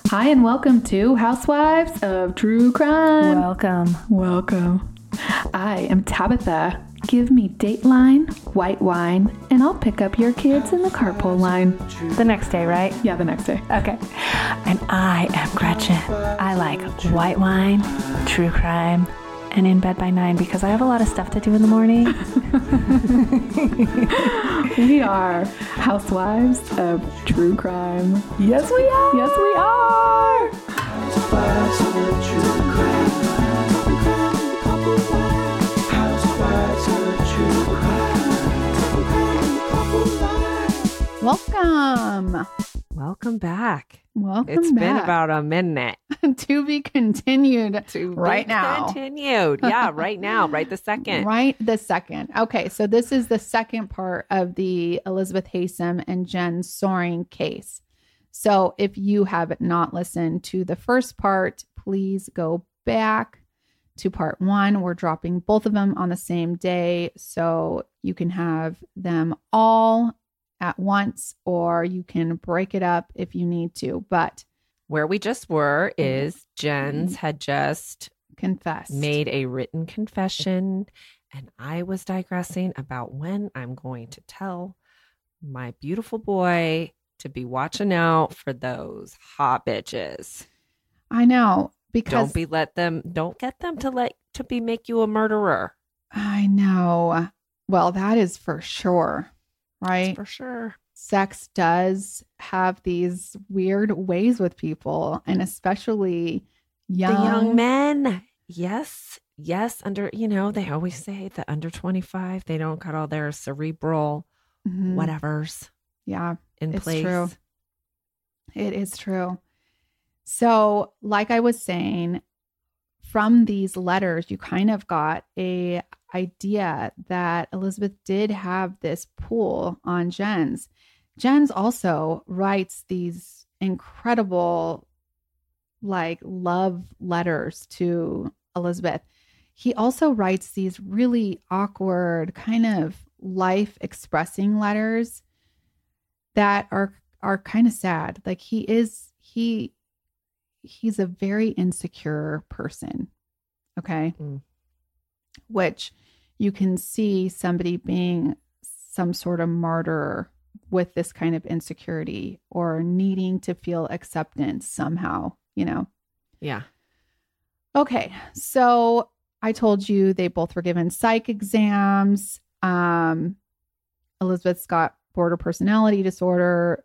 Hi, and welcome to Housewives of True Crime. Welcome. I am Tabitha. Give me Dateline, white wine, and I'll pick up your kids in the carpool line. The next day, right? Yeah, the next day. Okay. And I am Gretchen. I like white wine, true crime, and in bed by 9 because I have a lot of stuff to do in the morning. We are Housewives of True Crime. Yes, we are. Yes, we are. Housewives of True Crime. Housewives of True Crime. Welcome. Welcome back. Welcome It's back. been about a minute. To be continued To right be now. Continued. Yeah, right now. Right the second. Right this second. Okay, so this is the second part of the Elizabeth Haysom and Jen Soaring case. So if you have not listened to the first part, please go back to part 1. We're dropping both of them on the same day, so you can have them all at once, or you can break it up if you need to. But Where we just were is Jen's had just confess. made a written confession, and I was digressing about when I'm going to tell my beautiful boy to be watching out for those hot bitches. I know, because Don't get them to make you a murderer. I know. Well, that is for sure, right? For sure. Sex does have these weird ways with people, and especially young, The young men. Yes. Under, they always say that under 25, they don't got all their cerebral Mhm. whatevers Yeah, in it's place. true. It is true. So, like I was saying, from these letters, you kind of got a idea that Elizabeth did have this pull on Jen's. Jen's also writes these incredible, love letters to Elizabeth. He also writes these really awkward, kind of life expressing letters that are kind of sad. Like he's a very insecure person. Okay. Mm. Which you can see somebody being some sort of martyr with this kind of insecurity or needing to feel acceptance somehow, Yeah. Okay. So I told you they both were given psych exams. Elizabeth's got border personality disorder.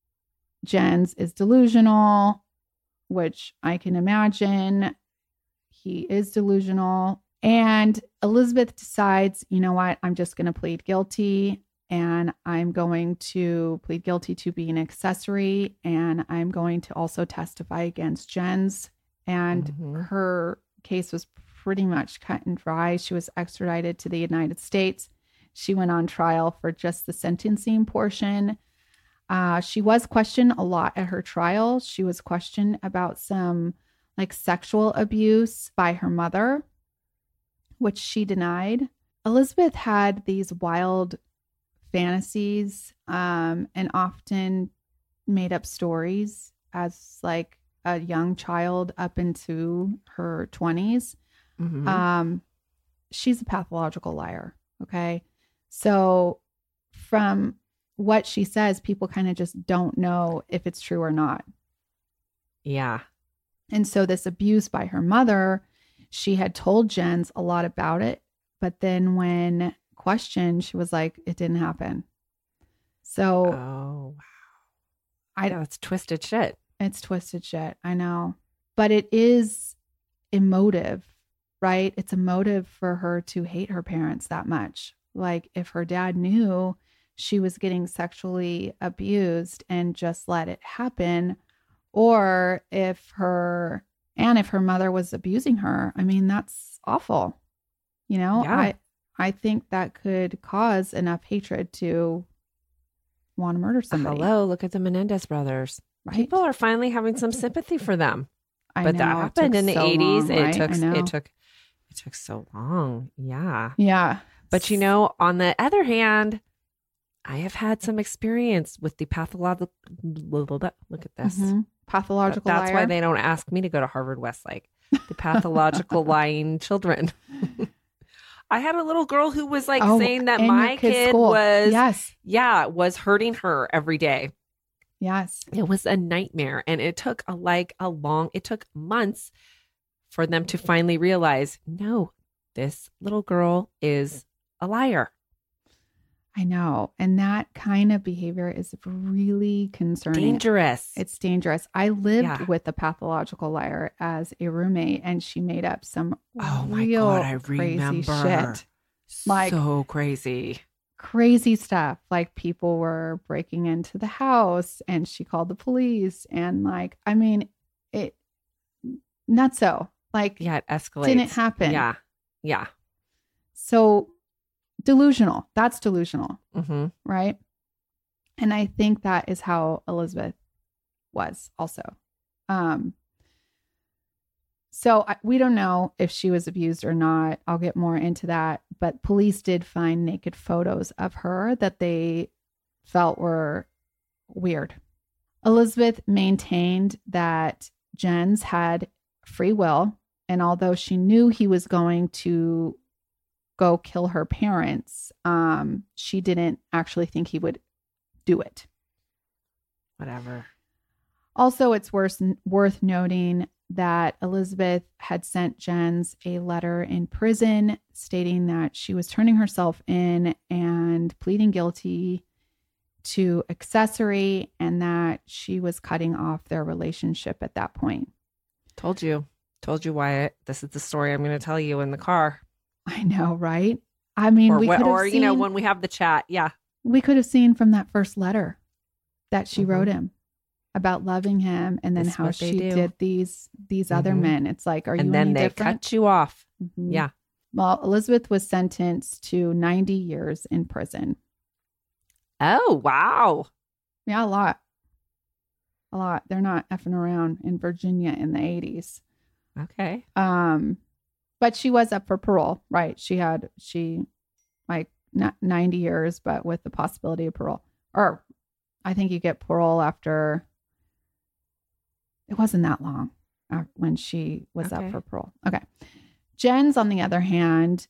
Jen's is delusional, which I can imagine. He is delusional. And Elizabeth decides, you know what? I'm just going to plead guilty, and I'm going to plead guilty to being an accessory, and I'm going to also testify against Jen's. And Mhm. her case was pretty much cut and dry. She was extradited to the United States. She went on trial for just the sentencing portion. She was questioned a lot at her trial. She was questioned about some sexual abuse by her mother, which she denied. Elizabeth had these wild fantasies and often made up stories as a young child up into her 20s. Mhm. She's a pathological liar. Okay. So from what she says, people kind of just don't know if it's true or not. Yeah. And so this abuse by her mother, she had told Jen's a lot about it. But then when questioned, she was like, it didn't happen. So Oh, wow. That's twisted shit. it's twisted shit. I know. But it is emotive, right? It's emotive for her to hate her parents that much. Like if her dad knew she was getting sexually abused and just let it happen, or if her mother was abusing her, I mean, that's awful. Yeah. I think that could cause enough hatred to want to murder somebody. Hello, look at the Menendez brothers. Right? People are finally having some sympathy for them. I But know, that it happened took in the so 80s. long, right? I know. It took so long. Yeah. Yeah. But on the other hand, I have had some experience with the pathological. Look at this. Mhm. Pathological That's liar. why they don't ask me to go to Harvard Westlake. The pathological lying children. I had a little girl who was like saying that in your my kid's kid school. was, Yes. was hurting her every day. Yes. It was a nightmare. And it took it took months for them to finally realize, no, this little girl is a liar. I know. And that kind of behavior is really concerning. Dangerous. It's dangerous. I lived Yeah. with a pathological liar as a roommate, and she made up some Oh my real God, I crazy remember. shit. Like So crazy. crazy stuff. Like people were breaking into the house and she called the police. And like, I mean, it not so. Like, Yeah, it escalates. didn't happen. Yeah. Yeah. So delusional. That's delusional. Mm-hmm. Right. And I think that is how Elizabeth was also. So we don't know if she was abused or not. I'll get more into that. But police did find naked photos of her that they felt were weird. Elizabeth maintained that Jens had free will. And although she knew he was going to go kill her parents, she didn't actually think he would do it. Whatever. Also, it's worth noting that Elizabeth had sent Jens a letter in prison stating that she was turning herself in and pleading guilty to accessory and that she was cutting off their relationship at that point. Told you, Wyatt. This is the story I'm going to tell you in the car. I know, right? I mean, Or, we could have you know, seen- when we have the chat. Yeah. we could have seen from that first letter that she Mhm. wrote him about loving him and then That's how what they she do. did these other Mhm. men. It's like, are you And then any they different? cut you off. Mhm. Yeah. Well, Elizabeth was sentenced to 90 years in prison. Oh, wow. Yeah, a lot. A lot. They're not effing around in Virginia in the 80s. Okay. But she was up for parole, right? She like not 90 years, but with the possibility of parole. Or I think you get parole after, it wasn't that long when she was up Okay. for parole. Okay. Jens, on the other hand,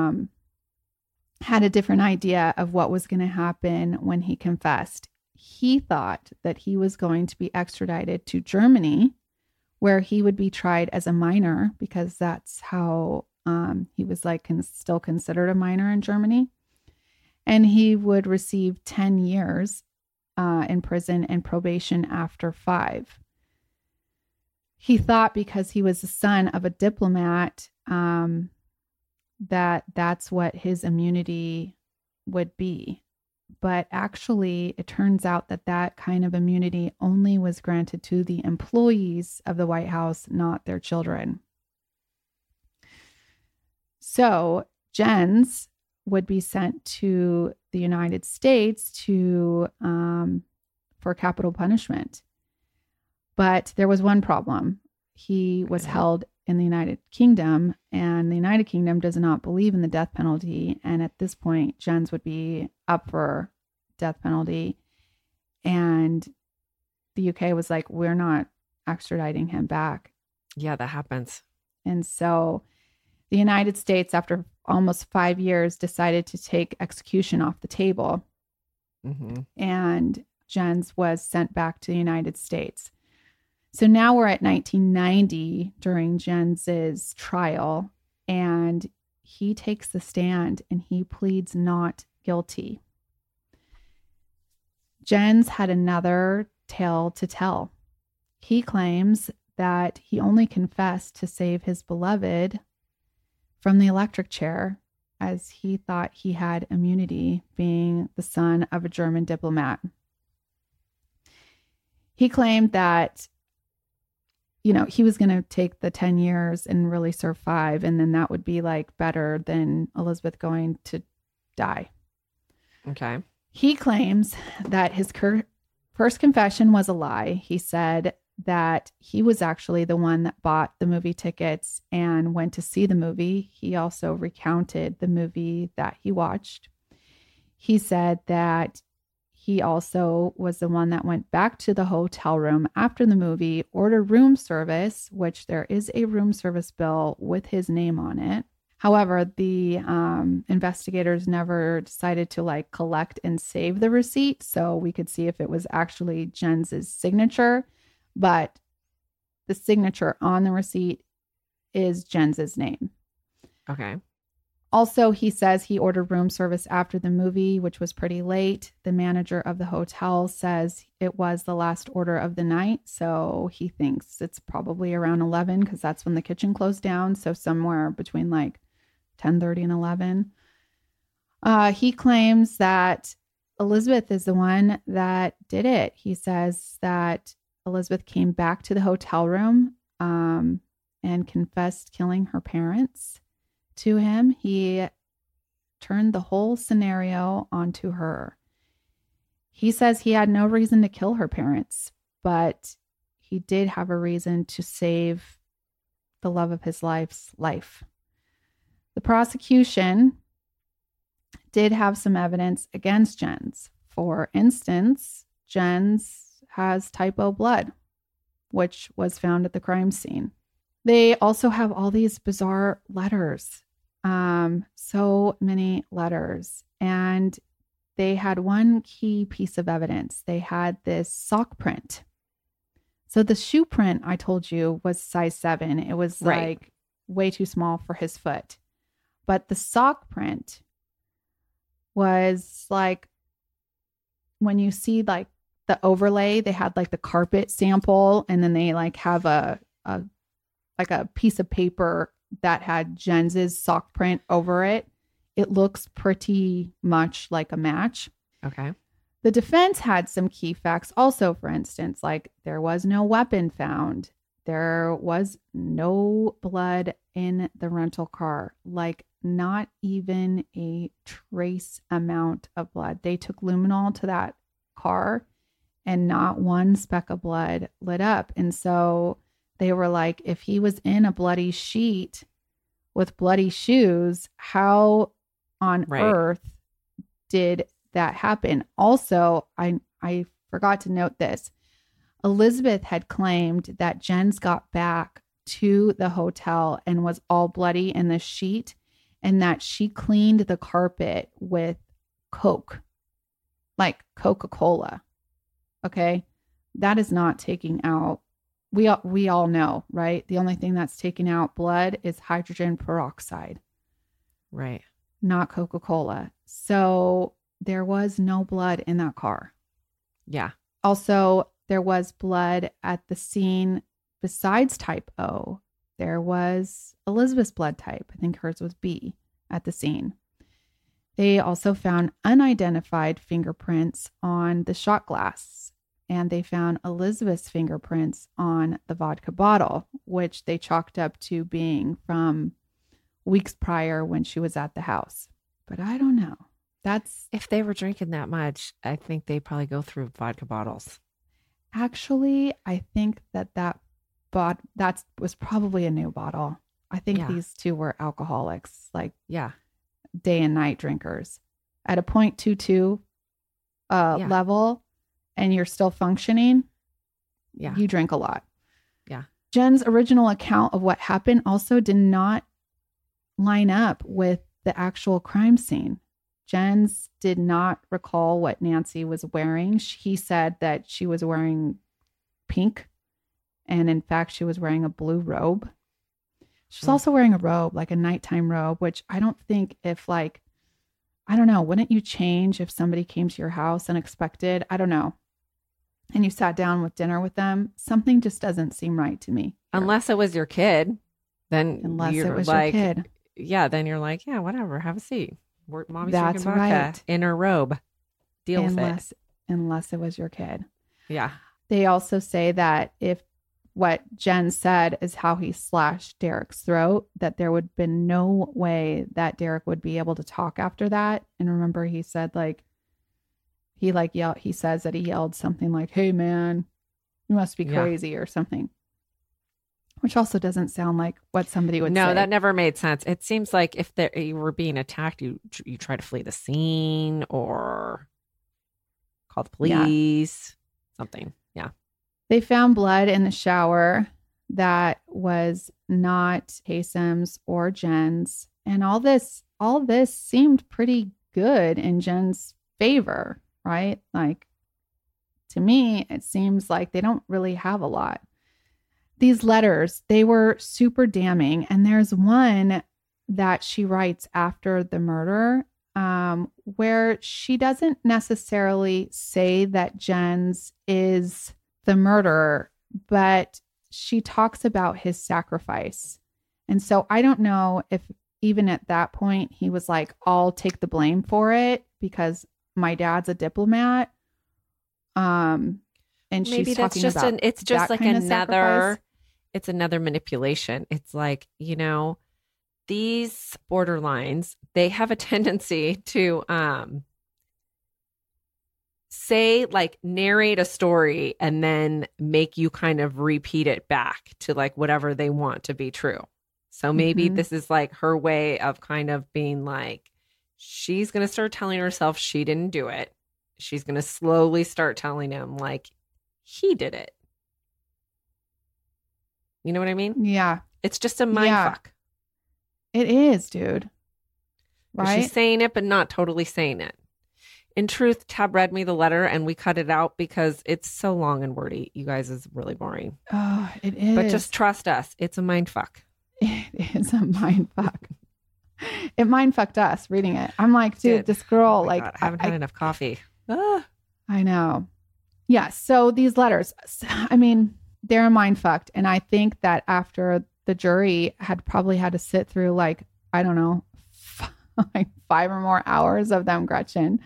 had a different idea of what was going to happen when he confessed. He thought that he was going to be extradited to Germany, where he would be tried as a minor, because that's how he was like still considered a minor in Germany. And he would receive 10 years in prison and probation after 5. He thought because he was the son of a diplomat that's what his immunity would be. But actually, it turns out that kind of immunity only was granted to the employees of the White House, not their children. So Jens would be sent to the United States for capital punishment. But there was one problem. He was held in the United Kingdom, and the United Kingdom does not believe in the death penalty. And at this point, Jens would be up for death penalty. And the UK was like, we're not extraditing him back. Yeah, that happens. And so the United States, after almost 5 years, decided to take execution off the table. Mm-hmm. And Jens was sent back to the United States. So now we're at 1990 during Jens's trial, and he takes the stand and he pleads not guilty. Jens had another tale to tell. He claims that he only confessed to save his beloved from the electric chair, as he thought he had immunity, being the son of a German diplomat. He claimed that, he was going to take the 10 years and really serve 5, and then that would be like better than Elizabeth going to die. Okay. He claims that his first confession was a lie. He said that he was actually the one that bought the movie tickets and went to see the movie. He also recounted the movie that he watched. He said that he also was the one that went back to the hotel room after the movie, ordered room service, which there is a room service bill with his name on it. However, the investigators never decided to like collect and save the receipt, so we could see if it was actually Jens's signature. But the signature on the receipt is Jens's name. Okay. Also, he says he ordered room service after the movie, which was pretty late. The manager of the hotel says it was the last order of the night. So he thinks it's probably around 11 because that's when the kitchen closed down. So somewhere between like 10:30 and 11. He claims that Elizabeth is the one that did it. He says that Elizabeth came back to the hotel room and confessed killing her parents to him. He turned the whole scenario onto her. He says he had no reason to kill her parents, but he did have a reason to save the love of his life. The prosecution did have some evidence against Jens. For instance, Jens has type O blood, which was found at the crime scene. They also have all these bizarre letters, so many letters. And they had one key piece of evidence. They had this sock print. So the shoe print I told you was size 7. It was like way too small for his foot. But the sock print was like, when you see like the overlay, they had like the carpet sample, and then they like have a piece of paper that had Jens's sock print over it. It looks pretty much like a match. Okay. The defense had some key facts also. For instance, like there was no weapon found. There was no blood in the rental car, like not even a trace amount of blood. They took luminol to that car and not one speck of blood lit up. And so they were like, if he was in a bloody sheet with bloody shoes, how on earth did that happen? Also, I forgot to note this. Elizabeth had claimed that Jens got back to the hotel and was all bloody in the sheet, and that she cleaned the carpet with Coke, like Coca-Cola. Okay. That is not taking out. We all know, right? The only thing that's taking out blood is hydrogen peroxide. Right. Not Coca-Cola. So there was no blood in that car. Yeah. Also, there was blood at the scene besides type O. There was Elizabeth's blood type. I think hers was B at the scene. They also found unidentified fingerprints on the shot glass, and they found Elizabeth's fingerprints on the vodka bottle, which they chalked up to being from weeks prior when she was at the house. But I don't know. That's If they were drinking that much, I think they probably go through vodka bottles. actually, I think that was probably a new bottle. I think these two were alcoholics, like Yeah. day and night drinkers at a 0.22 level, and you're still functioning. Yeah. You drink a lot. Yeah. Jen's original account of what happened also did not line up with the actual crime scene. Jens did not recall what Nancy was wearing. He said that she was wearing pink, and in fact, she was wearing a blue robe. She's also wearing a robe, like a nighttime robe, which I don't think I don't know, wouldn't you change if somebody came to your house unexpected? I don't know. And you sat down with dinner with them. Something just doesn't seem right to me. Unless it was your kid, then Unless you're it was like, your kid. Yeah, then you're like, yeah, whatever, have a seat. Mommy's That's drinking vodka right. in her robe. Deal with it. Unless it was your kid. Yeah. They also say that if what Jen said is how he slashed Derek's throat, that there would have been no way that Derek would be able to talk after that. And remember, he said he says that he yelled something like, "Hey man, you must be crazy," or something. Which also doesn't sound like what somebody would say. No, that never made sense. It seems like if you were being attacked, you try to flee the scene or call the Yeah. police, something. Yeah. They found blood in the shower that was not Taysom's or Jen's. And all this seemed pretty good in Jen's favor, right? Like, to me, it seems like they don't really have a lot. These letters, they were super damning. And there's one that she writes after the murder, where she doesn't necessarily say that Jen's is the murderer, but she talks about his sacrifice. And so I don't know if even at that point he was like, I'll take the blame for it because my dad's a diplomat. And Maybe she's that's talking just about it's just that like kind of another, sacrifice. it's another manipulation. It's like, you know, these borderlines, they have a tendency to say, like, narrate a story and then make you kind of repeat it back to like whatever they want to be true. So maybe Mhm. this is like her way of kind of being like, she's going to start telling herself she didn't do it. She's going to slowly start telling him like he did it. You know what I mean? Yeah, It's just a mind Yeah. fuck. it is, dude. Right? She's saying it, but not totally saying it. In truth, Tab read me the letter and we cut it out because it's so long and wordy. You guys, is really boring. Oh, it is. But just trust us. It's a mind fuck. It is a mind fuck. It mind fucked us reading it. I'm like, dude, Did. this girl, Oh my like, God, I haven't had enough coffee. Ah. I know. Yeah. So these letters, I mean, they're mind fucked. And I think that after the jury had probably had to sit through, like, I don't know, like 5 or more hours of them, Gretchen,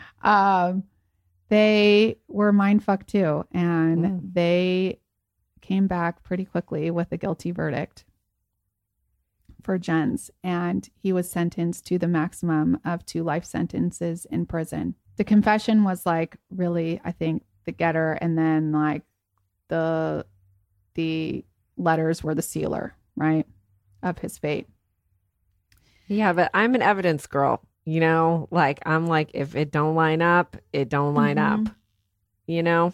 they were mind fucked too. And they came back pretty quickly with a guilty verdict for Jens. And he was sentenced to the maximum of 2 life sentences in prison. The confession was like really, I think, the getter, and then like the letters were the sealer, right, of his fate. Yeah, but I'm an evidence girl. You know, like I'm like, if it don't line up, it don't line Mhm. up. You know?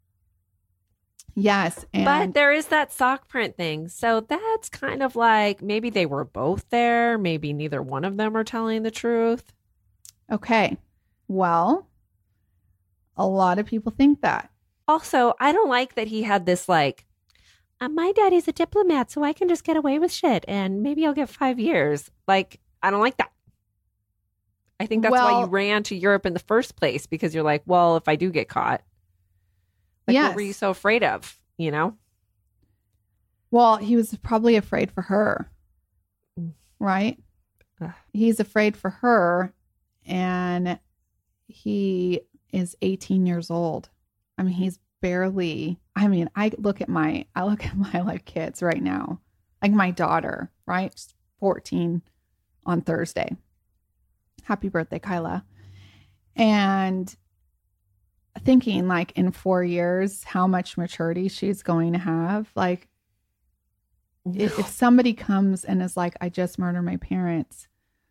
Yes. And But there is that sock print thing. So that's kind of like maybe they were both there. Maybe neither one of them are telling the truth. okay. Well, a lot of people think that. Also, I don't like that he had this like, my daddy's a diplomat, so I can just get away with shit and maybe I'll get 5 years. Like, I don't like that. I think that's why you Well- ran to Europe in the first place, because you're like, well, if I do get caught, like, what were you Yes. so afraid of? You know? Well, he was probably afraid for her, right? Ugh. He's afraid for her, and he is 18 years old. I mean, he's barely, I mean, I look at my like kids right now, like my daughter, right? She's 14 on Thursday. Happy birthday, Kyla. And thinking like in 4 years, how much maturity she's going to have. Like, if somebody comes and is like, I just murdered my parents,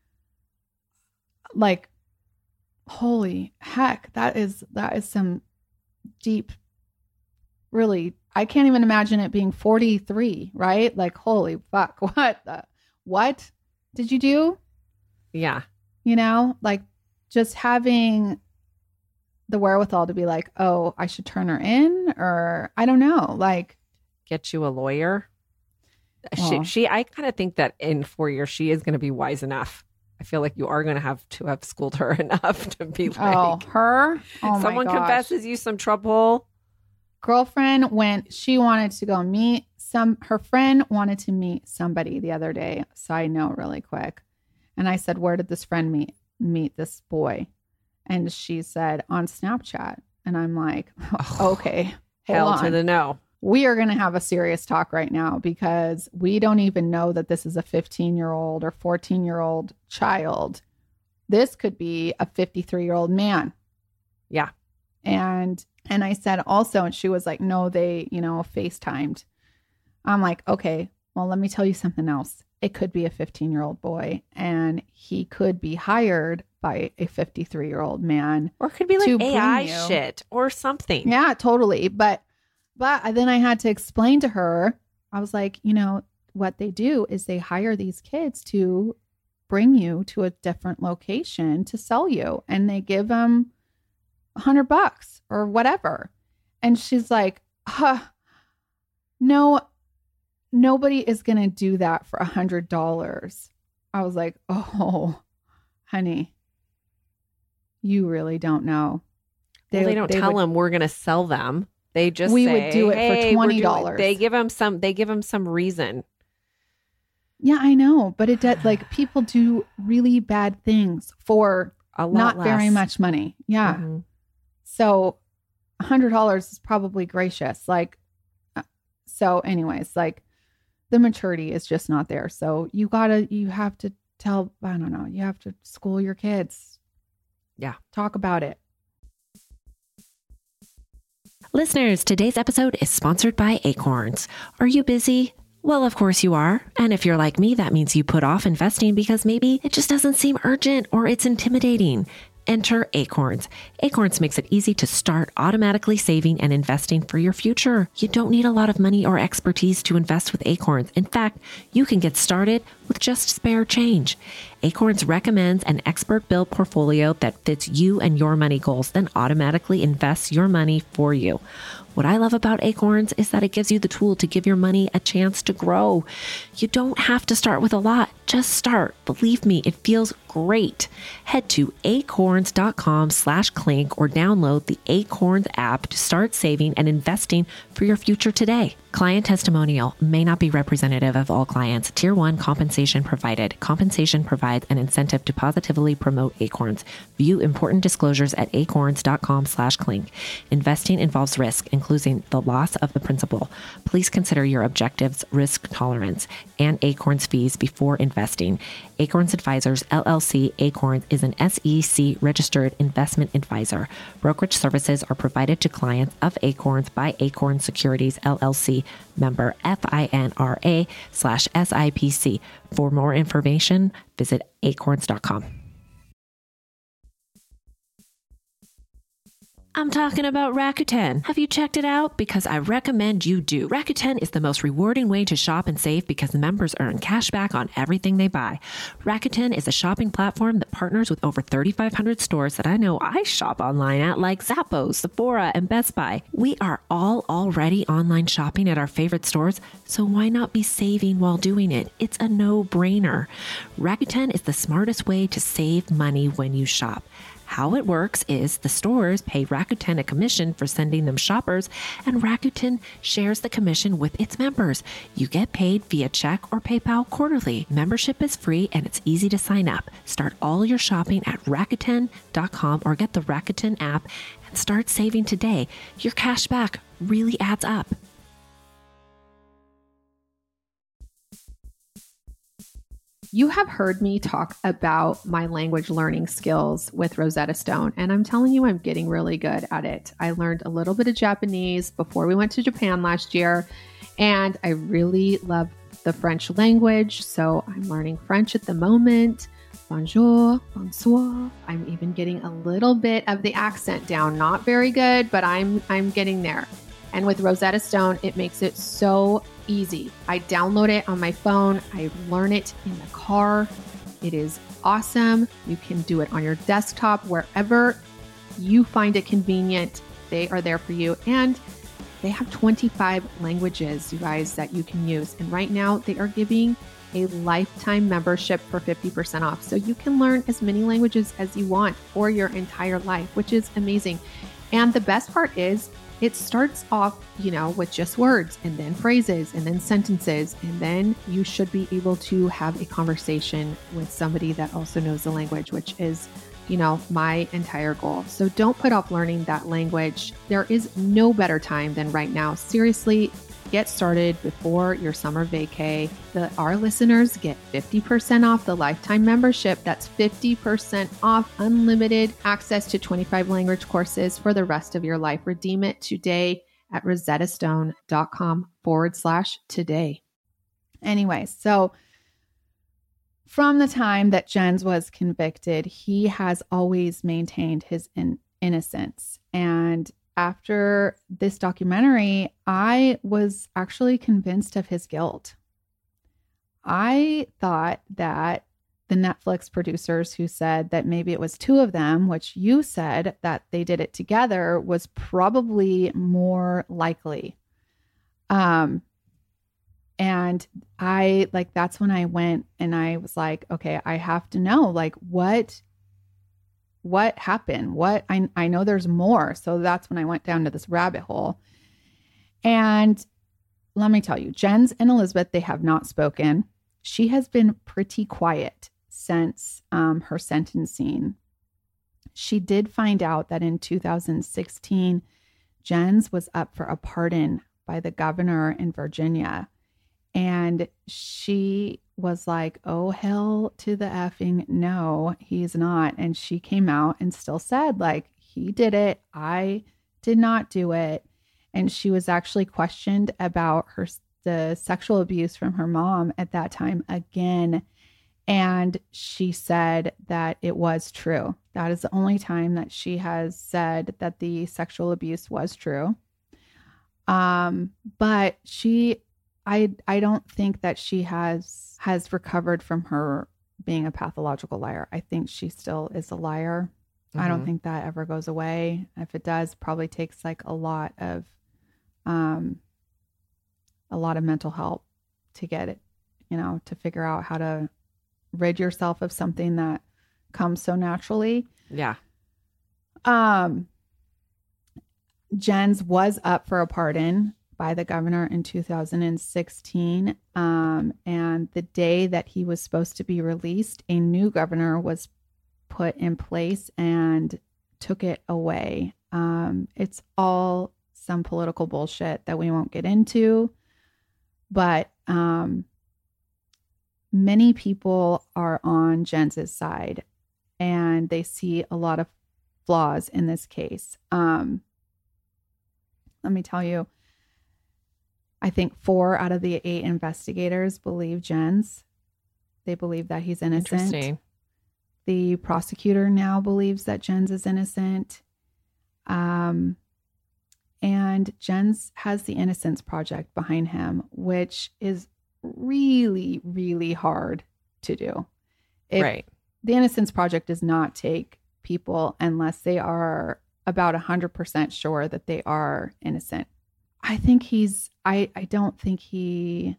like, holy heck, that is some deep, really, I can't even imagine it being 43, right? Like, holy fuck, what did you do? Yeah. You know, like just having the wherewithal to be like, oh, I should turn her in, or I don't know, like, Get you a lawyer. Well- I kind of think that in 4 years, she is going to be wise enough. I feel like you are going to have schooled her enough to be like, oh, her, oh someone my gosh. confesses you some trouble. Girlfriend she wanted to go meet her friend wanted to meet somebody the other day. Side note really quick. And I said, where did this friend meet this boy? And she said, on Snapchat. And I'm like, okay, hold Hell on. to the no. We are going to have a serious talk right now because we don't even know that this is a 15-year-old or 14-year-old child. This could be a 53-year-old man. Yeah. And I said also, and she was like, no, they, FaceTimed. I'm like, okay, well, let me tell you something else. it could be a 15-year-old boy, and he could be hired by a 53-year-old man. Or it could be to like bring AI you- shit or something. Yeah, totally. But then I had to explain to her, I was like, what they do is they hire these kids to bring you to a different location to sell you, and they give them $100 or whatever. And she's like, no, nobody is going to do that for $100. I was like, oh, honey, you really don't know. They don't tell them we're going to sell them. They just we say, would do it hey, for we're doing- $20. They give them some reason. Yeah, I know, but it does, like, people do really bad things for A lot not less. very much money. Yeah. Mhm. So $100 is probably gracious. Like, so anyways, like, the maturity is just not there. So you have to tell, I don't know, you have to school your kids. Yeah. Talk about it. Listeners, today's episode is sponsored by Acorns. Are you busy? Well, of course you are. And if you're like me, that means you put off investing because maybe it just doesn't seem urgent or it's intimidating. Enter Acorns. Acorns makes it easy to start automatically saving and investing for your future. You don't need a lot of money or expertise to invest with Acorns. In fact, you can get started with just spare change. Acorns recommends an expert-built portfolio that fits you and your money goals, then automatically invests your money for you. What I love about Acorns is that it gives you the tool to give your money a chance to grow. You don't have to start with a lot. Just start. Believe me, it feels great. Head to acorns.com/clink or download the Acorns app to start saving and investing for your future today. Client testimonial may not be representative of all clients. Tier 1 compensation provided. Compensation provides an incentive to positively promote Acorns. View important disclosures at acorns.com/clink. Investing involves risk, including the loss of the principal. Please consider your objectives, risk tolerance, and Acorns fees before investing. Acorns Advisors, LLC. Acorns is an SEC registered investment advisor. Brokerage services are provided to clients of Acorns by Acorns Securities, LLC, member FINRA/SIPC. For more information, visit acorns.com. I'm talking about Rakuten. Have you checked it out? Because I recommend you do. Rakuten is the most rewarding way to shop and save because members earn cash back on everything they buy. Rakuten is a shopping platform that partners with over 3,500 stores that I know I shop online at, like Zappos, Sephora, and Best Buy. We are all already online shopping at our favorite stores, so why not be saving while doing it? It's a no-brainer. Rakuten is the smartest way to save money when you shop. How it works is the stores pay Rakuten a commission for sending them shoppers, and Rakuten shares the commission with its members. You get paid via check or PayPal quarterly. Membership is free and it's easy to sign up. Start all your shopping at Rakuten.com or get the Rakuten app and start saving today. Your cash back really adds up. You have heard me talk about my language learning skills with Rosetta Stone, and I'm telling you, I'm getting really good at it. I learned a little bit of Japanese before we went to Japan last year, and I really love the French language. So I'm learning French at the moment. Bonjour, bonsoir. I'm even getting a little bit of the accent down. Not very good, but I'm getting there. And with Rosetta Stone, it makes it so easy. I download it on my phone. I learn it in the car. It is awesome. You can do it on your desktop, wherever you find it convenient. They are there for you. And they have 25 languages, you guys, that you can use. And right now they are giving a lifetime membership for 50% off. So you can learn as many languages as you want for your entire life, which is amazing. And the best part is, it starts off, with just words and then phrases and then sentences. And then you should be able to have a conversation with somebody that also knows the language, which is, my entire goal. So don't put off learning that language. There is no better time than right now. Seriously, get started before your summer vacay. Our listeners get 50% off the lifetime membership. That's 50% off unlimited access to 25 language courses for the rest of your life. Redeem it today at rosettastone.com/today. Anyway, so from the time that Jens was convicted, he has always maintained his innocence. And after this documentary, I was actually convinced of his guilt. I thought that the Netflix producers who said that maybe it was two of them, which you said that they did it together, was probably more likely. And I that's when I went and I was like, okay, I have to know what happened? I know there's more. So that's when I went down to this rabbit hole. And let me tell you, Jens and Elizabeth, they have not spoken. She has been pretty quiet since her sentencing. She did find out that in 2016, Jens was up for a pardon by the governor in Virginia. And she was like, oh, hell to the effing no, he's not. And she came out and still said, he did it. I did not do it. And she was actually questioned about the sexual abuse from her mom at that time again. And she said that it was true. That is the only time that she has said that the sexual abuse was true. But I don't think that she has recovered from her being a pathological liar. I think she still is a liar. I don't think that ever goes away. If it does, probably takes a lot of mental help to get it, to figure out how to rid yourself of something that comes so naturally. Yeah. Jens was up for a pardon by the governor in 2016. And the day that he was supposed to be released, a new governor was put in place and took it away. It's all some political bullshit that we won't get into. But many people are on Jens's side and they see a lot of flaws in this case. Let me tell you, I think 4 out of the 8 investigators believe Jens. They believe that he's innocent. Interesting. The prosecutor now believes that Jens is innocent. And Jens has the Innocence Project behind him, which is really, really hard to do. Right. The Innocence Project does not take people unless they are about 100% sure that they are innocent. I think I don't think he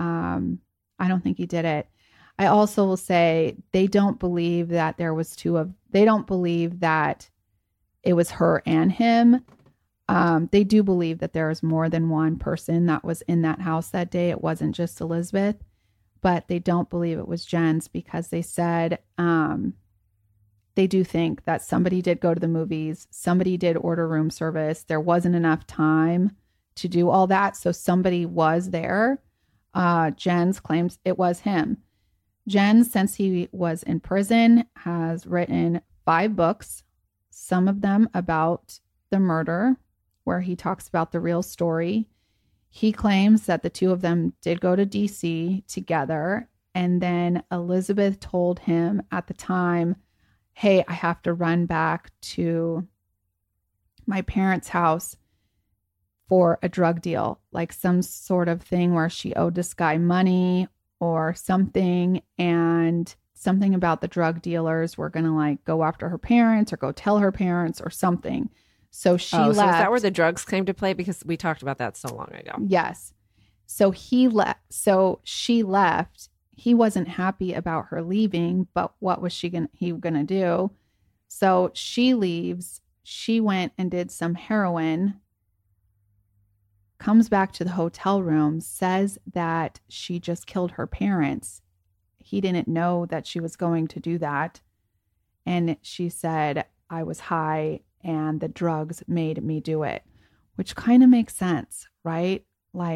did it. I also will say they don't believe that they don't believe that it was her and him. They do believe that there was more than one person that was in that house that day. It wasn't just Elizabeth, but they don't believe it was Jens because they said they do think that somebody did go to the movies. Somebody did order room service. There wasn't enough time to do all that. So somebody was there. Jens claims it was him. Jens, since he was in prison, has written 5 books, some of them about the murder, where he talks about the real story. He claims that the two of them did go to DC together. And then Elizabeth told him at the time, hey, I have to run back to my parents' house for a drug deal, like some sort of thing where she owed this guy money or something. And something about the drug dealers were going to go after her parents or go tell her parents or something. So she left. So is that where the drugs came to play? Because we talked about that so long ago. Yes. So he left. So she left. He wasn't happy about her leaving, but what was he going to do? So she leaves. She went and did some heroin, comes back to the hotel room, says that she just killed her parents. He didn't know that she was going to do that. And she said, I was high and the drugs made me do it, which kind of makes sense, right?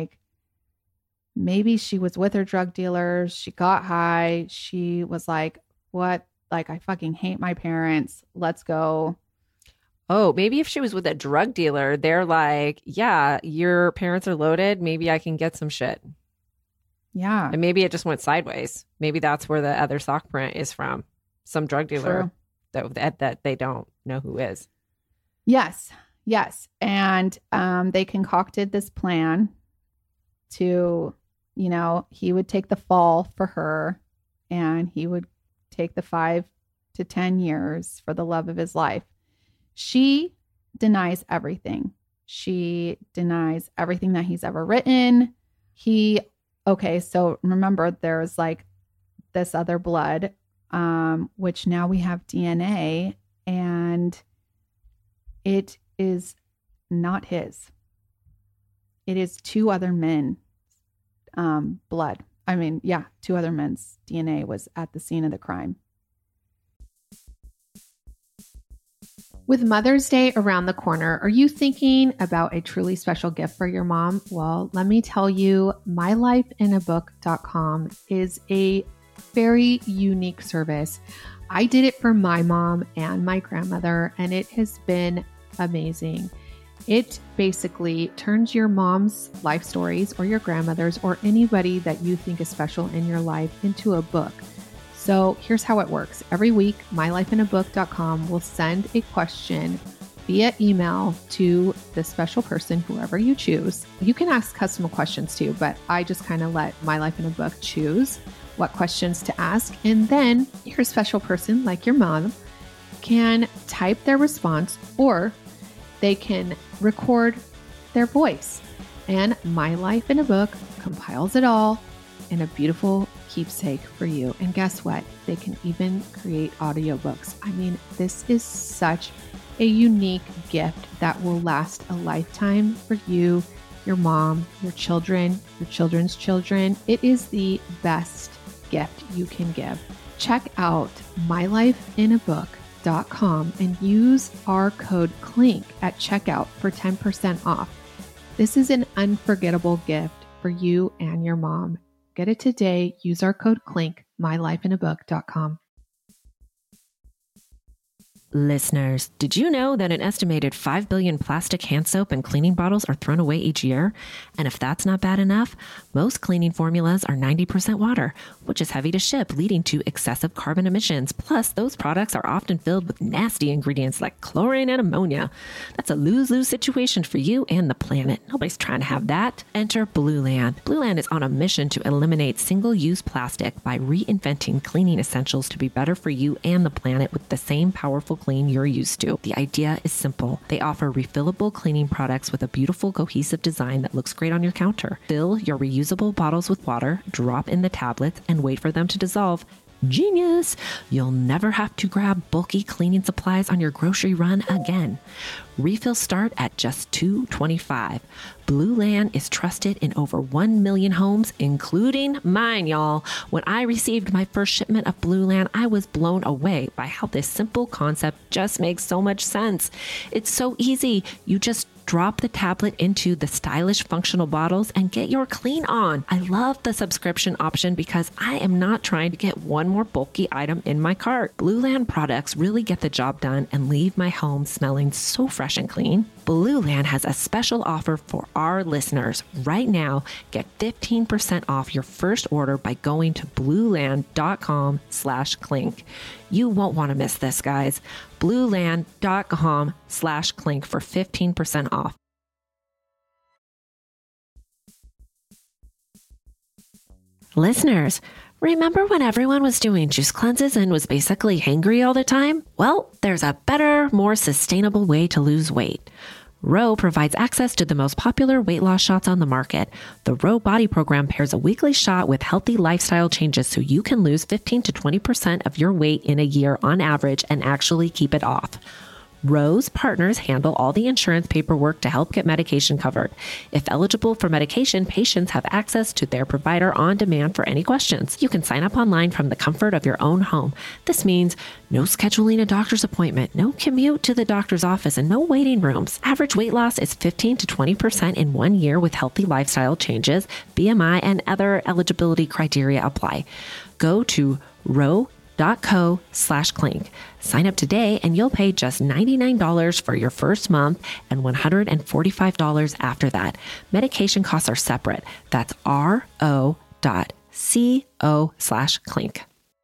Maybe she was with her drug dealers. She got high. She was like, what? I fucking hate my parents. Let's go. Oh, maybe if she was with a drug dealer, they're like, yeah, your parents are loaded. Maybe I can get some shit. Yeah. And maybe it just went sideways. Maybe that's where the other sock print is from. Some drug dealer that they don't know who is. Yes. Yes. And they concocted this plan to, he would take the fall for her and he would take the 5 to 10 years for the love of his life. She denies everything. She denies everything that he's ever written. So remember, there's like this other blood, which now we have DNA, and it is not his. It is 2 other men, blood. I mean, 2 other men's DNA was at the scene of the crime. With Mother's Day around the corner, are you thinking about a truly special gift for your mom? Well, let me tell you, mylifeinabook.com is a very unique service. I did it for my mom and my grandmother, and it has been amazing. It basically turns your mom's life stories or your grandmother's or anybody that you think is special in your life into a book. So here's how it works. Every week, mylifeinabook.com will send a question via email to the special person, whoever you choose. You can ask custom questions too, but I just kind of let My Life in a Book choose what questions to ask. And then your special person, like your mom, can type their response or they can record their voice. And My Life in a Book compiles it all in a beautiful keepsake for you. And guess what? They can even create audiobooks. I mean, this is such a unique gift that will last a lifetime for you, your mom, your children, your children's children. It is the best gift you can give. Check out mylifeinabook.com and use our code CLINK at checkout for 10% off. This is an unforgettable gift for you and your mom. Get it today. Use our code CLINK, mylifeinabook.com. Listeners, did you know that an estimated 5 billion plastic hand soap and cleaning bottles are thrown away each year? And if that's not bad enough, most cleaning formulas are 90% water, which is heavy to ship, leading to excessive carbon emissions. Plus, those products are often filled with nasty ingredients like chlorine and ammonia. That's a lose-lose situation for you and the planet. Nobody's trying to have that. Enter Blueland. Blueland is on a mission to eliminate single-use plastic by reinventing cleaning essentials to be better for you and the planet with the same powerful clean you're used to. The idea is simple. They offer refillable cleaning products with a beautiful cohesive design that looks great on your counter. Fill your reusable bottles with water, drop in the tablets, and wait for them to dissolve. Genius! You'll never have to grab bulky cleaning supplies on your grocery run again. Refills start at just $2.25. Blueland is trusted in over 1 million homes, including mine, y'all. When I received my first shipment of Blueland, I was blown away by how this simple concept just makes so much sense. It's so easy. You just drop the tablet into the stylish functional bottles and get your clean on. I love the subscription option because I am not trying to get one more bulky item in my cart. Blueland products really get the job done and leave my home smelling so fresh and clean. Blueland has a special offer for our listeners. Right now, get 15% off your first order by going to blueland.com/clink. You won't want to miss this, guys. blueland.com/clink for 15% off. Listeners, remember when everyone was doing juice cleanses and was basically hangry all the time? Well, there's a better, more sustainable way to lose weight. Ro provides access to the most popular weight loss shots on the market. The Ro Body Program pairs a weekly shot with healthy lifestyle changes so you can lose 15 to 20% of your weight in a year on average and actually keep it off. Ro's partners handle all the insurance paperwork to help get medication covered. If eligible for medication, patients have access to their provider on demand for any questions. You can sign up online from the comfort of your own home. This means no scheduling a doctor's appointment, no commute to the doctor's office, and no waiting rooms. Average weight loss is 15 to 20% in 1 year with healthy lifestyle changes. BMI and other eligibility criteria apply. Go to ro.co/clink. Sign up today and you'll pay just $99 for your first month and $145 after that. Medication costs are separate. That's ro.co/clink. cleanfashion.co/clink.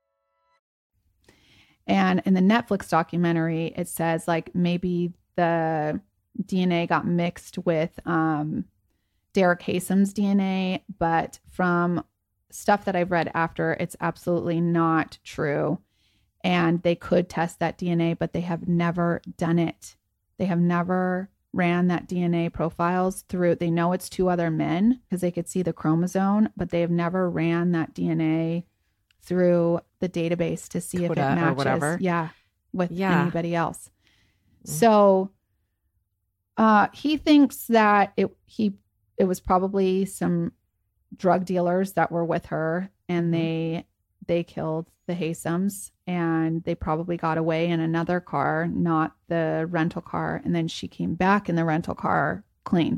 And in the Netflix documentary, it says like maybe the DNA got mixed with Derek Hasem's DNA, but from stuff that I've read after, it's absolutely not true. And they could test that DNA, but they have never done it. They have never ran that DNA profiles through. They know it's two other men because they could see the chromosome, but they have never ran that DNA through the database to see if it Coda or matches. whatever. Yeah, with Yeah. anybody else. Mm. So he thinks that it was probably some drug dealers that were with her, and they killed the Hasems, and they probably got away in another car, not the rental car. And then she came back in the rental car clean.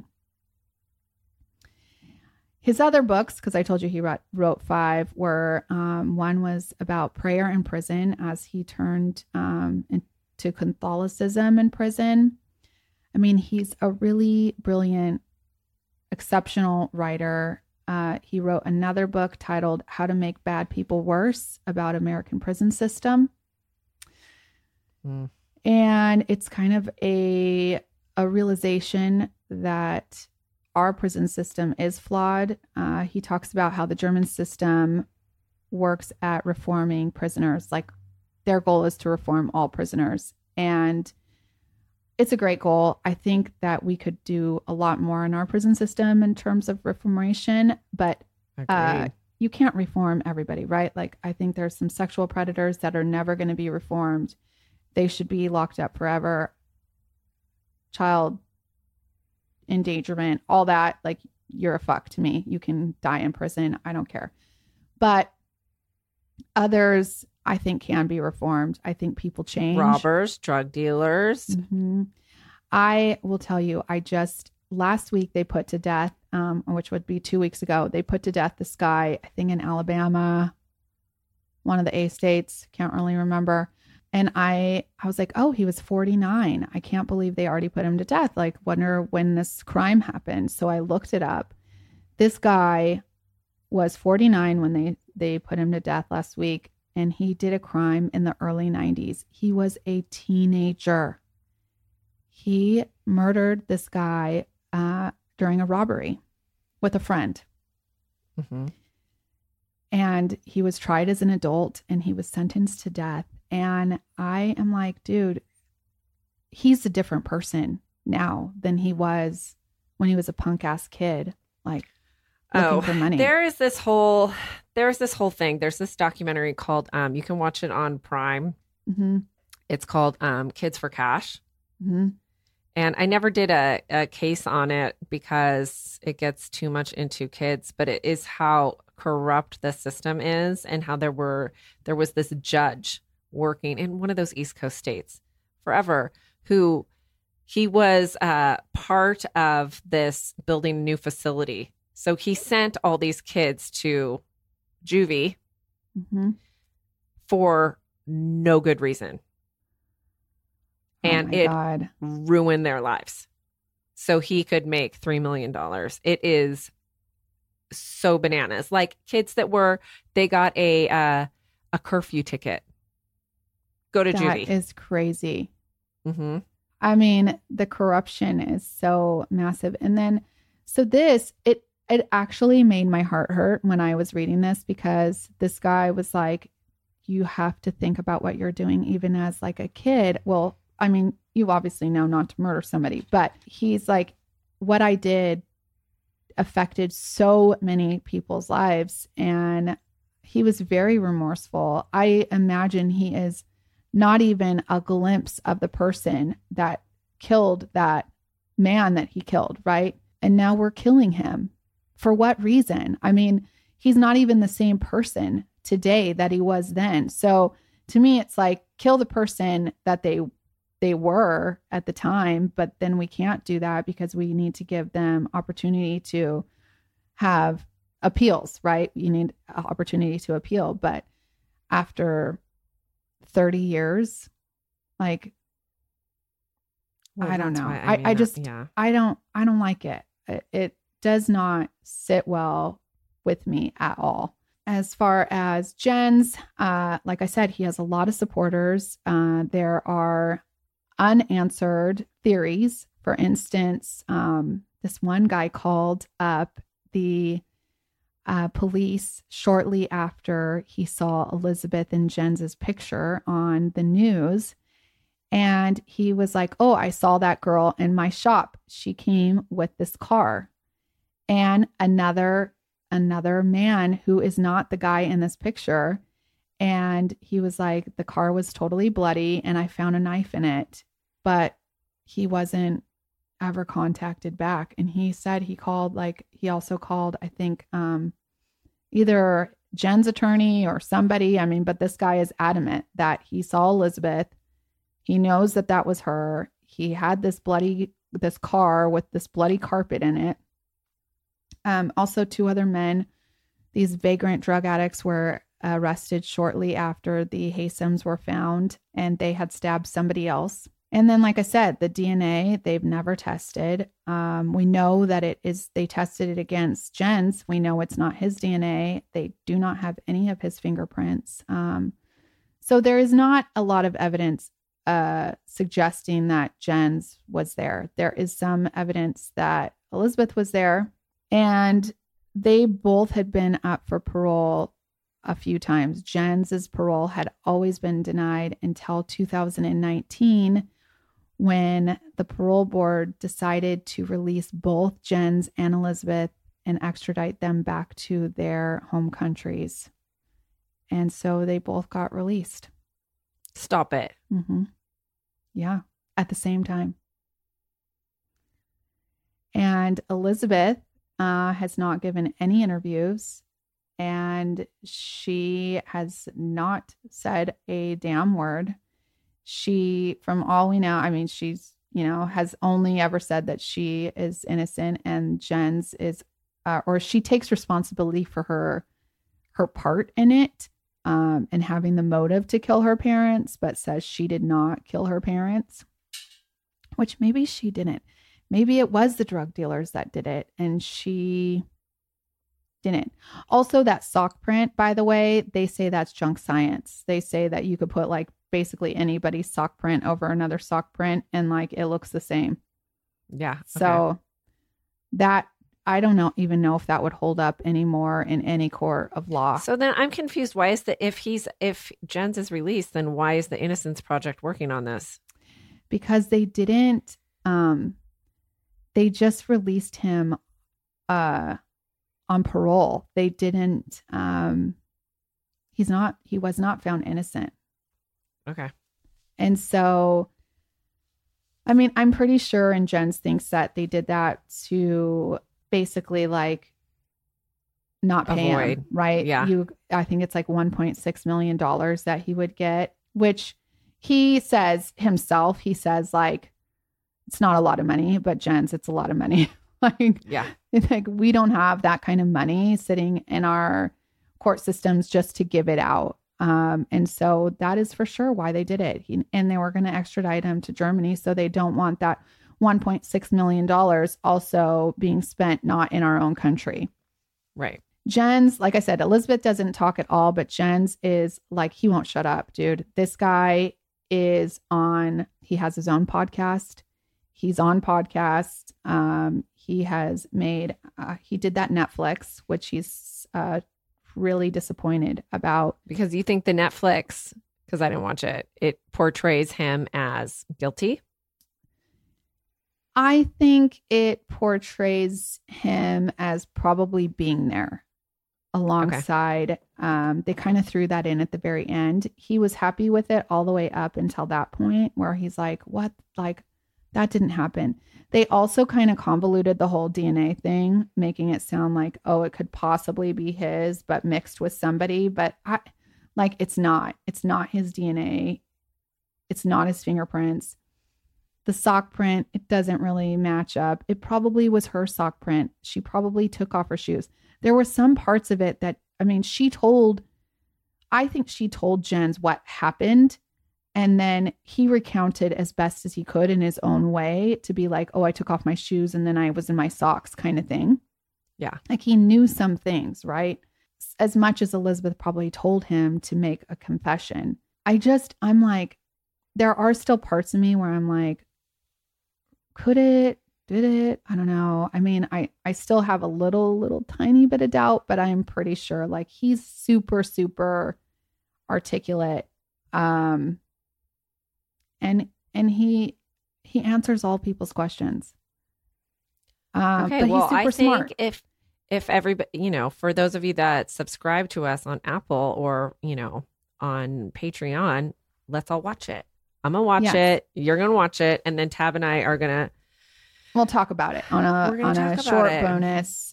His other books, because I told you he wrote 5, were one was about prayer in prison as he turned into Catholicism in prison. I mean, he's a really brilliant, exceptional writer. He wrote another book titled How to Make Bad People Worse about American prison system. Mm. And it's kind of a realization that our prison system is flawed. He talks about how the German system works at reforming prisoners. Like their goal is to reform all prisoners. And it's a great goal. I think that we could do a lot more in our prison system in terms of reformation, but Agreed. you can't reform everybody, right? Like I think there's some sexual predators that are never going to be reformed. They should be locked up forever. Child endangerment, all that, like you're a fuck to me. You can die in prison. I don't care. But others, I think, can be reformed. I think people change. Robbers, drug dealers. Mm-hmm. I will tell you, last week they put to death, which would be 2 weeks ago, they put to death this guy, I think in Alabama, one of the A states, can't really remember. And I was like, oh, he was 49. I can't believe they already put him to death. Like, wonder when this crime happened. So I looked it up. This guy was 49 when they put him to death last week. And he did a crime in the early 90s. He was a teenager. He murdered this guy during a robbery with a friend. Mm-hmm. And he was tried as an adult and he was sentenced to death. And I am like, dude, he's a different person now than he was when he was a punk ass kid, like looking for money. There's this whole thing. There's this documentary called, you can watch it on Prime. Mm-hmm. It's called Kids for Cash. Mm-hmm. And I never did a case on it because it gets too much into kids, but it is how corrupt the system is and how there was this judge working in one of those East Coast states forever who he was part of this building a new facility. So he sent all these kids to juvie Mm-hmm. for no good reason. And it God. ruined their lives. So he could make $3 million. It is so bananas. Like kids they got a curfew ticket. Go to juvie. That is crazy. Mm-hmm. I mean, the corruption is so massive. And then, so it actually made my heart hurt when I was reading this, because this guy was like, you have to think about what you're doing, even as like a kid. Well, I mean, you obviously know not to murder somebody, but he's like, what I did affected so many people's lives. And he was very remorseful. I imagine he is not even a glimpse of the person that killed that man that he killed, right? And now we're killing him. For what reason? I mean, he's not even the same person today that he was then. So to me, it's like, kill the person that they were at the time, but then we can't do that because we need to give them opportunity to have appeals, right? You need an opportunity to appeal. But after 30 years, like, Well, I don't that's know. why- I just, yeah. I don't like it. It does not sit well with me at all. As far as Jens, like I said, he has a lot of supporters. There are unanswered theories. For instance, this one guy called up the police shortly after he saw Elizabeth and Jens's picture on the news. And he was like, oh, I saw that girl in my shop. She came with this car. And another man who is not the guy in this picture. And he was like, the car was totally bloody and I found a knife in it, but he wasn't ever contacted back. And he said he also called, I think, either Jen's attorney or somebody. But this guy is adamant that he saw Elizabeth. He knows that was her. He had this car with this bloody carpet in it. Also, 2 other men, these vagrant drug addicts, were arrested shortly after the Haysems were found, and they had stabbed somebody else. And then, like I said, the DNA, they've never tested. We know that they tested it against Jens. We know it's not his DNA. They do not have any of his fingerprints. So there is not a lot of evidence suggesting that Jens was there. There is some evidence that Elizabeth was there, and they both had been up for parole a few times. Jens's parole had always been denied until 2019, when the parole board decided to release both Jens and Elizabeth and extradite them back to their home countries. And so they both got released. Stop it. Mm-hmm. Yeah, at the same time. And Elizabeth has not given any interviews, and she has not said a damn word. She, from all we know, she's, has only ever said that she is innocent, and Jens is, or she takes responsibility for her part in it, and having the motive to kill her parents, but says she did not kill her parents, which maybe she didn't. Maybe it was the drug dealers that did it, and she didn't. Also, that sock print, by the way, they say that's junk science. They say that you could put basically anybody's sock print over another sock print and it looks the same. Yeah. Okay. So that, I don't even know if that would hold up anymore in any court of law. So then I'm confused. Why is if Jens is released, then why is the Innocence Project working on this? Because they didn't, they just released him on parole. They didn't, he was not found innocent. Okay. And so, I'm pretty sure, and Jens thinks that they did that to basically not pay him, right? Yeah. I think it's $1.6 million that he would get, which he says himself, it's not a lot of money, but Jens, it's a lot of money. Yeah. We don't have that kind of money sitting in our court systems just to give it out. And so that is for sure why they did it. And they were going to extradite him to Germany. So they don't want that $1.6 million also being spent not in our own country. Right. Jens, like I said, Elizabeth doesn't talk at all, but Jens is he won't shut up, dude. This guy he has his own podcast. He's on podcast. He has made, he did that Netflix, which he's really disappointed about. Because you think the Netflix, because I didn't watch it, it portrays him as guilty? I think it portrays him as probably being there alongside. Okay. They kind of threw that in at the very end. He was happy with it all the way up until that point where he's like, what? That didn't happen. They also kind of convoluted the whole DNA thing, making it sound like, oh, it could possibly be his, but mixed with somebody. But it's not his DNA. It's not his fingerprints. The sock print, it doesn't really match up. It probably was her sock print. She probably took off her shoes. There were some parts of it that, I think she told Jens what happened. And then he recounted as best as he could in his own way to be like, oh, I took off my shoes and then I was in my socks kind of thing. Yeah. Like he knew some things, right? As much as Elizabeth probably told him to make a confession. I'm like, there are still parts of me where I'm like, could it? Did it? I don't know. I mean, I still have a little tiny bit of doubt, but I'm pretty sure like he's super, super articulate. And he answers all people's questions. Okay, but well, he's super I smart. think if everybody, for those of you that subscribe to us on Apple or, on Patreon, let's all watch it. I'm going to watch it. You're going to watch it. And then Tab and I are going to. We'll talk about it on a short bonus.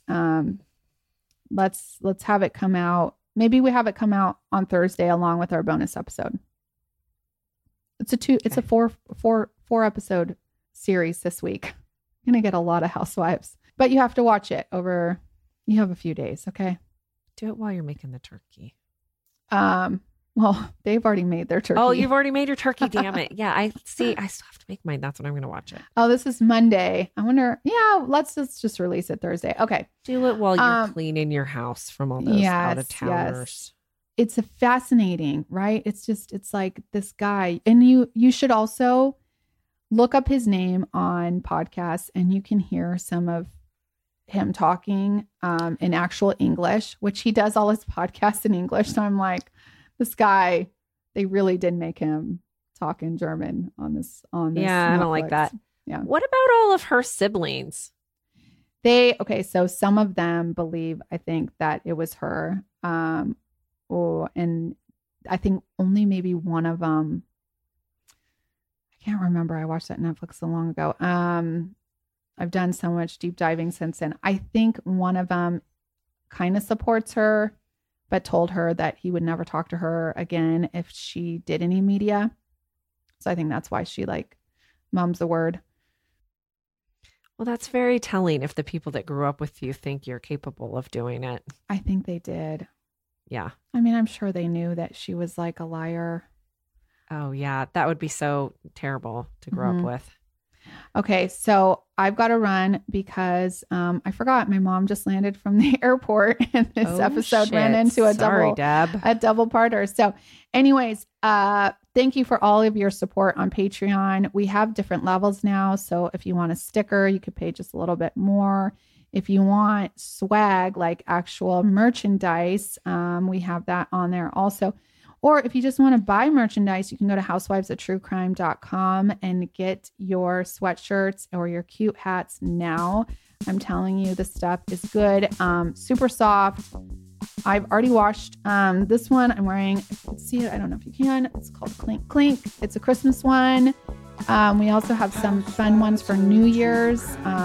Let's have it come out. Maybe we have it come out on Thursday along with our bonus episode. It's a four episode series this week. Gonna get a lot of housewives, but you have to watch it over. You have a few days, okay? Do it while you're making the turkey. Well, they've already made their turkey. Oh, you've already made your turkey. Damn it! Yeah, I see. I still have to make mine. That's when I'm gonna watch it. Oh, this is Monday. I wonder. Yeah, let's just release it Thursday. Okay. Do it while you're cleaning your house from all those out of towners. Yes. It's a fascinating, right? It's like this guy, and you should also look up his name on podcasts, and you can hear some of him talking in actual English, which he does all his podcasts in English. So I'm like, this guy, they really did make him talk in German on this. Yeah, Netflix. I don't like that. Yeah. What about all of her siblings? So some of them believe, I think, that it was her. And I think only maybe one of them, I can't remember. I watched that Netflix so long ago. I've done so much deep diving since then. I think one of them kind of supports her, but told her that he would never talk to her again if she did any media. So I think that's why she like mums the word. Well, that's very telling if the people that grew up with you think you're capable of doing it. I think they did. Yeah. I mean, I'm sure they knew that she was like a liar. Oh, yeah. That would be so terrible to grow up with. Okay, so I've got to run because I forgot my mom just landed from the airport and this episode ran into a double parter. So anyways, thank you for all of your support on Patreon. We have different levels now. So if you want a sticker, you could pay just a little bit more. If you want swag, like actual merchandise, we have that on there also. Or if you just want to buy merchandise, you can go to housewivesofTrueCrime.com and get your sweatshirts or your cute hats now. I'm telling you, the stuff is good. Super soft. I've already washed this one. I'm wearing, if you can see it, I don't know if you can. It's called Clink Clink. It's a Christmas one. We also have some fun ones for New Year's.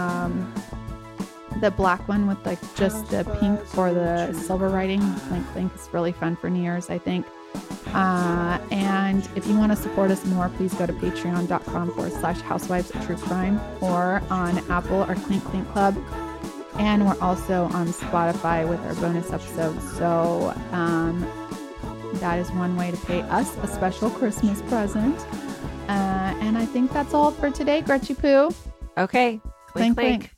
The black one with like just the pink for the silver writing. Clink Clink is really fun for New Year's, I think. And if you want to support us more, please go to patreon.com/housewivesofTrueCrime or on Apple or Clink Clink Club. And we're also on Spotify with our bonus episodes. So that is one way to pay us a special Christmas present. And I think that's all for today, Gretchy Poo. Okay. Clink, clink.